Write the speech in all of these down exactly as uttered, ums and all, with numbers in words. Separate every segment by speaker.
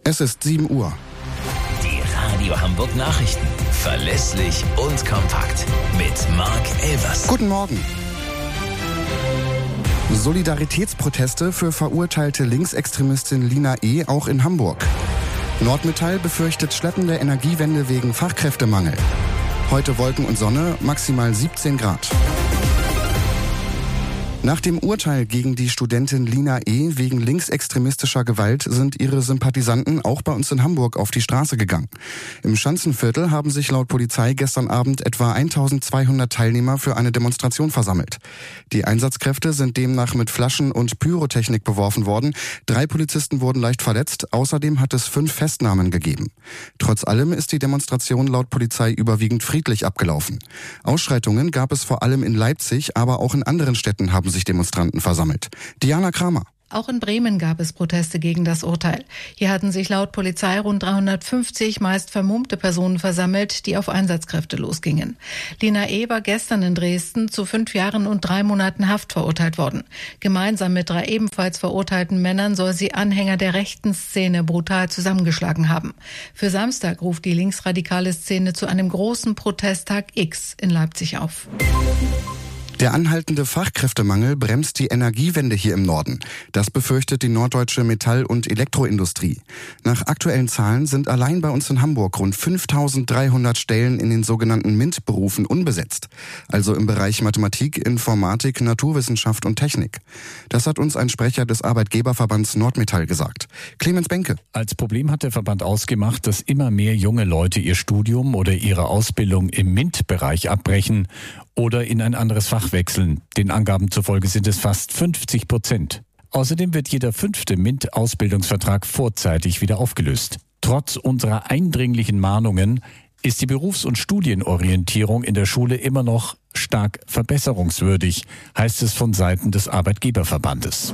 Speaker 1: Es ist sieben Uhr.
Speaker 2: Die Radio Hamburg Nachrichten. Verlässlich und kompakt. Mit Marc Elvers.
Speaker 1: Guten Morgen. Solidaritätsproteste für verurteilte Linksextremistin Lina E. auch in Hamburg. Nordmetall befürchtet schleppende Energiewende wegen Fachkräftemangel. Heute Wolken und Sonne, maximal siebzehn Grad. Nach dem Urteil gegen die Studentin Lina E. wegen linksextremistischer Gewalt sind ihre Sympathisanten auch bei uns in Hamburg auf die Straße gegangen. Im Schanzenviertel haben sich laut Polizei gestern Abend etwa eintausendzweihundert Teilnehmer für eine Demonstration versammelt. Die Einsatzkräfte sind demnach mit Flaschen und Pyrotechnik beworfen worden. Drei Polizisten wurden leicht verletzt. Außerdem hat es fünf Festnahmen gegeben. Trotz allem ist die Demonstration laut Polizei überwiegend friedlich abgelaufen. Ausschreitungen gab es vor allem in Leipzig, aber auch in anderen Städten haben sich Demonstranten versammelt. Diana Kramer.
Speaker 3: Auch in Bremen gab es Proteste gegen das Urteil. Hier hatten sich laut Polizei rund dreihundertfünfzig meist vermummte Personen versammelt, die auf Einsatzkräfte losgingen. Lina E. war gestern in Dresden zu fünf Jahren und drei Monaten Haft verurteilt worden. Gemeinsam mit drei ebenfalls verurteilten Männern soll sie Anhänger der rechten Szene brutal zusammengeschlagen haben. Für Samstag ruft die linksradikale Szene zu einem großen Protesttag X in Leipzig auf.
Speaker 1: Der anhaltende Fachkräftemangel bremst die Energiewende hier im Norden. Das befürchtet die norddeutsche Metall- und Elektroindustrie. Nach aktuellen Zahlen sind allein bei uns in Hamburg rund fünftausenddreihundert Stellen in den sogenannten MINT-Berufen unbesetzt. Also im Bereich Mathematik, Informatik, Naturwissenschaft und Technik. Das hat uns ein Sprecher des Arbeitgeberverbands Nordmetall gesagt. Clemens Benke.
Speaker 4: Als Problem hat der Verband ausgemacht, dass immer mehr junge Leute ihr Studium oder ihre Ausbildung im MINT-Bereich abbrechen oder in ein anderes Fach wechseln. Den Angaben zufolge sind es fast fünfzig Prozent. Außerdem wird jeder fünfte MINT-Ausbildungsvertrag vorzeitig wieder aufgelöst. Trotz unserer eindringlichen Mahnungen ist die Berufs- und Studienorientierung in der Schule immer noch stark verbesserungswürdig, heißt es von Seiten des Arbeitgeberverbandes.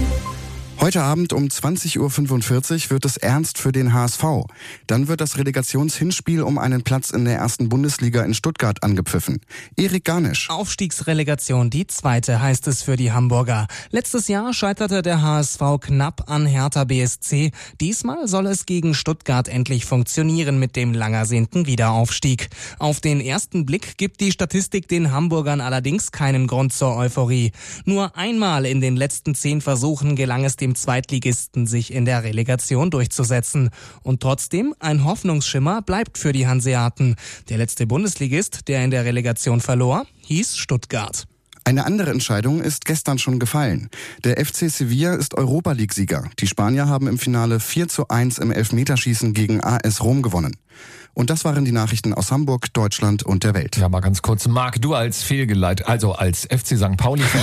Speaker 1: Heute Abend um zwanzig Uhr fünfundvierzig wird es ernst für den H S V. Dann wird das Relegationshinspiel um einen Platz in der ersten Bundesliga in Stuttgart angepfiffen. Erik Garnisch.
Speaker 5: Aufstiegsrelegation, die zweite heißt es für die Hamburger. Letztes Jahr scheiterte der H S V knapp an Hertha B S C. Diesmal soll es gegen Stuttgart endlich funktionieren mit dem lang ersehnten Wiederaufstieg. Auf den ersten Blick gibt die Statistik den Hamburgern allerdings keinen Grund zur Euphorie. Nur einmal in den letzten zehn Versuchen gelang es dem Zweitligisten, sich in der Relegation durchzusetzen. Und trotzdem, ein Hoffnungsschimmer bleibt für die Hanseaten. Der letzte Bundesligist, der in der Relegation verlor, hieß Stuttgart.
Speaker 1: Eine andere Entscheidung ist gestern schon gefallen. Der F C Sevilla ist Europa-League-Sieger. Die Spanier haben im Finale vier zu eins im Elfmeterschießen gegen A S Rom gewonnen. Und das waren die Nachrichten aus Hamburg, Deutschland und der Welt.
Speaker 6: Ja, mal ganz kurz. Marc, du als Fehlgeleit, also als F C Sankt Pauli-Fan.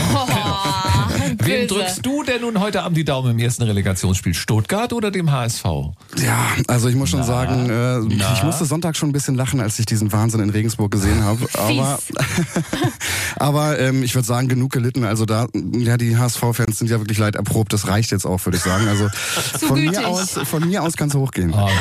Speaker 7: Oh,
Speaker 6: Wem drückst du denn nun heute Abend die Daumen im ersten Relegationsspiel? Stuttgart oder dem H S V?
Speaker 1: Ja, also ich muss schon
Speaker 6: Na,
Speaker 1: sagen, äh,
Speaker 6: na.
Speaker 1: ich musste Sonntag schon ein bisschen lachen, als ich diesen Wahnsinn in Regensburg gesehen habe. Aber, aber ähm, ich würde sagen, genug gelitten. Also da, ja, die H S V-Fans sind ja wirklich leid erprobt. Das reicht jetzt auch, würde ich sagen. Also von
Speaker 7: gütig.
Speaker 1: mir aus, von mir aus kann es hochgehen.
Speaker 6: Oh.